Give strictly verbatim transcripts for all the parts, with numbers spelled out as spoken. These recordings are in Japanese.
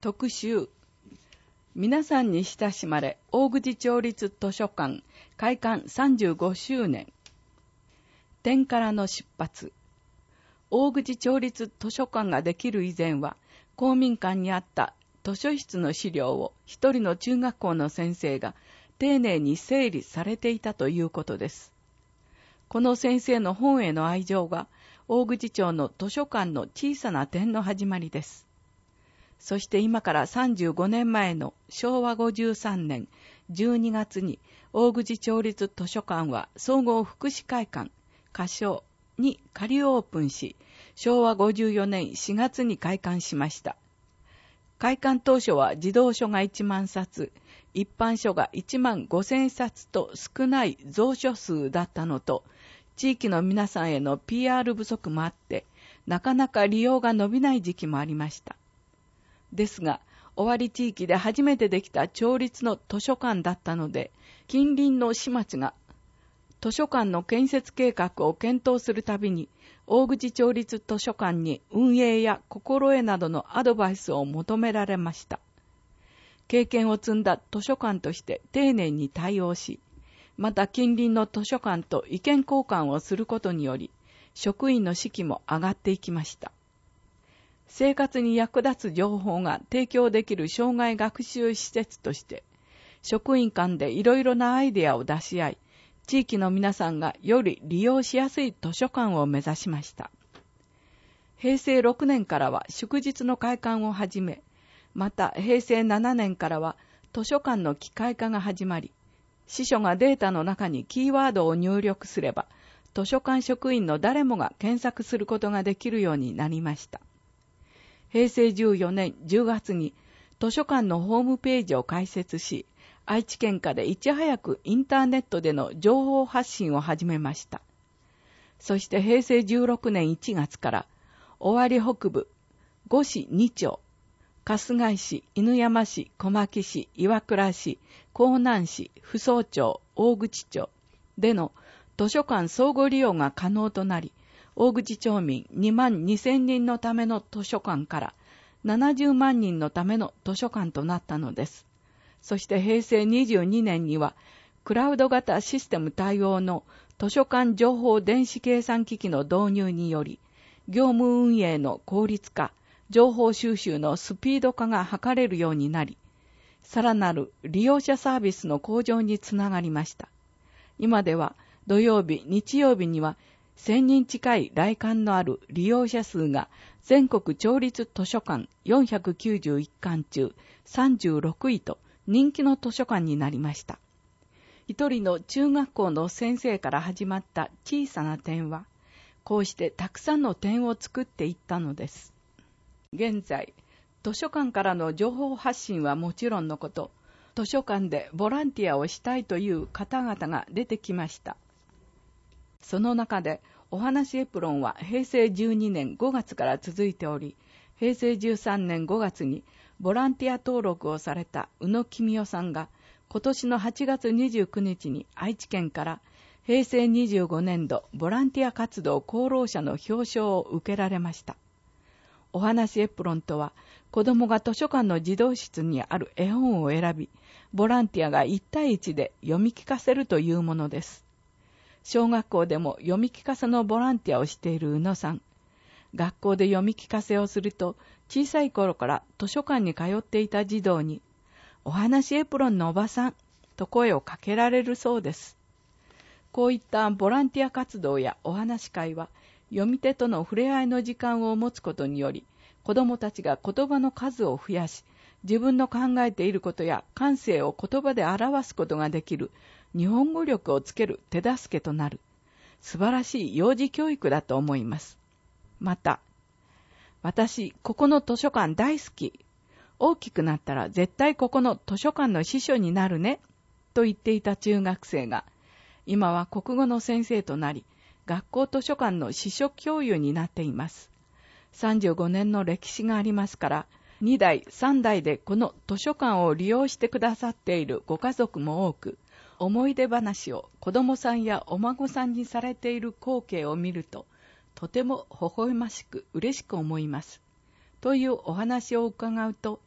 特集。皆さんに親しまれ、大口町立図書館開館さんじゅうごしゅうねん。点からの出発。大口町立図書館ができる以前は、公民館にあった図書室の資料を一人の中学校の先生が丁寧に整理されていたということです。この先生の本への愛情が、大口町の図書館の小さな点の始まりです。そして今からさんじゅうごねんまえのしょうわごじゅうさんねんじゅうにがつに大口町立図書館は総合福祉会館、仮称に仮オープンし、しょうわごじゅうよねんしがつに開館しました。開館当初は児童書がいちまんさつ、一般書がいちまんごせんさつと少ない蔵書数だったのと、地域の皆さんへの ピーアール 不足もあって、なかなか利用が伸びない時期もありました。ですが、尾張地域で初めてできた町立の図書館だったので、近隣の市町が図書館の建設計画を検討するたびに、大口町立図書館に運営や心得などのアドバイスを求められました。経験を積んだ図書館として丁寧に対応し、また近隣の図書館と意見交換をすることにより、職員の士気も上がっていきました。生活に役立つ情報が提供できる生涯学習施設として、職員間でいろいろなアイデアを出し合い、地域の皆さんがより利用しやすい図書館を目指しました。へいせいろくねんからは祝日の開館を始め、またへいせいななねんからは図書館の機械化が始まり、司書がデータの中にキーワードを入力すれば、図書館職員の誰もが検索することができるようになりました。へいせいじゅうよねんじゅうがつに図書館のホームページを開設し、愛知県下でいち早くインターネットでの情報発信を始めました。そしてへいせいじゅうろくねんいちがつから、尾張北部、五市にちょう、春日井市、犬山市、小牧市、岩倉市、江南市、扶桑町、大口町での図書館相互利用が可能となり、大口町民にまんにせんにんのための図書館からななじゅうまんにんのための図書館となったのです。そしてへいせいにじゅうにねんにはクラウド型システム対応の図書館情報電子計算機器の導入により、業務運営の効率化、情報収集のスピード化が図れるようになり、さらなる利用者サービスの向上につながりました。今では土曜日、日曜日にはせんにん近い来館のある利用者数が全国町立図書館よんひゃくきゅうじゅういっかん中さんじゅうろくいと人気の図書館になりました。一人の中学校の先生から始まった小さな点は、こうしてたくさんの点を作っていったのです。現在、図書館からの情報発信はもちろんのこと、図書館でボランティアをしたいという方々が出てきました。その中で、お話エプロンはへいせいじゅうにねんごがつから続いており、へいせいじゅうさんねんごがつにボランティア登録をされた宇野公代さんが、今年のはちがつにじゅうくにちに愛知県からへいせいにじゅうごねんどボランティア活動功労者の表彰を受けられました。お話エプロンとは、子どもが図書館の児童室にある絵本を選び、ボランティアがいちたいいちで読み聞かせるというものです。小学校でも読み聞かせのボランティアをしている宇野さん。学校で読み聞かせをすると、小さい頃から図書館に通っていた児童に、お話エプロンのおばさんと声をかけられるそうです。こういったボランティア活動やお話会は、読み手との触れ合いの時間を持つことにより、子どもたちが言葉の数を増やし、自分の考えていることや感性を言葉で表すことができる日本語力をつける手助けとなる素晴らしい幼児教育だと思います。また、私、ここの図書館大好き。大きくなったら絶対ここの図書館の司書になるね、と言っていた中学生が、今は国語の先生となり、学校図書館の司書教諭になっています。さんじゅうごねんの歴史がありますから、にだい、さんだいでこの図書館を利用してくださっているご家族も多く、思い出話を子供さんやお孫さんにされている光景を見ると、とても微笑ましく嬉しく思います。というお話を伺うと、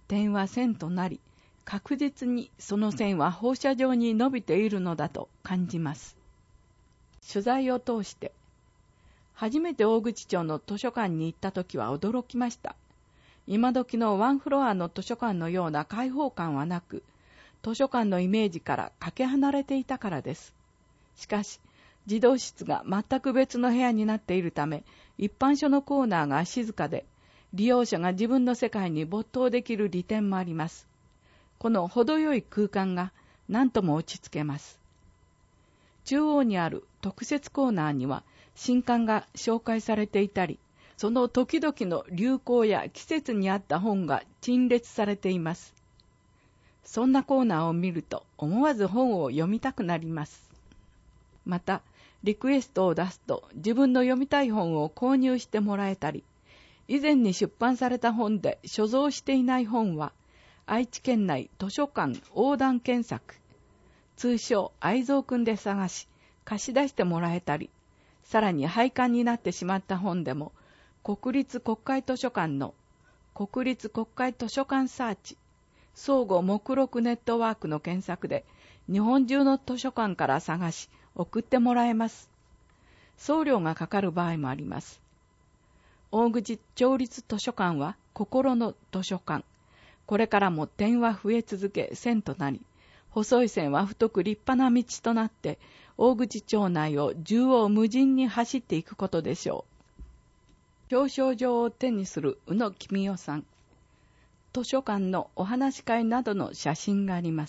点は線となり、確実にその線は放射状に伸びているのだと感じます。取材を通して、初めて大口町の図書館に行った時は驚きました。今時のワンフロアの図書館のような開放感はなく、図書館のイメージからかけ離れていたからです。しかし、児童室が全く別の部屋になっているため、一般書のコーナーが静かで、利用者が自分の世界に没頭できる利点もあります。この程よい空間が何とも落ち着けます。中央にある特設コーナーには新刊が紹介されていたり、その時々の流行や季節に合った本が陳列されています。そんなコーナーを見ると思わず本を読みたくなります。また、リクエストを出すと自分の読みたい本を購入してもらえたり、以前に出版された本で所蔵していない本は、愛知県内図書館横断検索、通称愛蔵くんで探し、貸し出してもらえたり、さらに廃刊になってしまった本でも、国立国会図書館の国立国会図書館サーチ、相互目録ネットワークの検索で、日本中の図書館から探し、送ってもらえます。送料がかかる場合もあります。大口町立図書館は心の図書館。これからも点は増え続け線となり、細い線は太く立派な道となって、大口町内を縦横無尽に走っていくことでしょう。表彰状を手にする宇野公代さん。図書館のお話し会などの写真があります。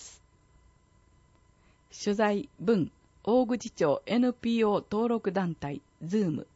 取材文、大口町 エヌピーオー 登録団体、ズーム。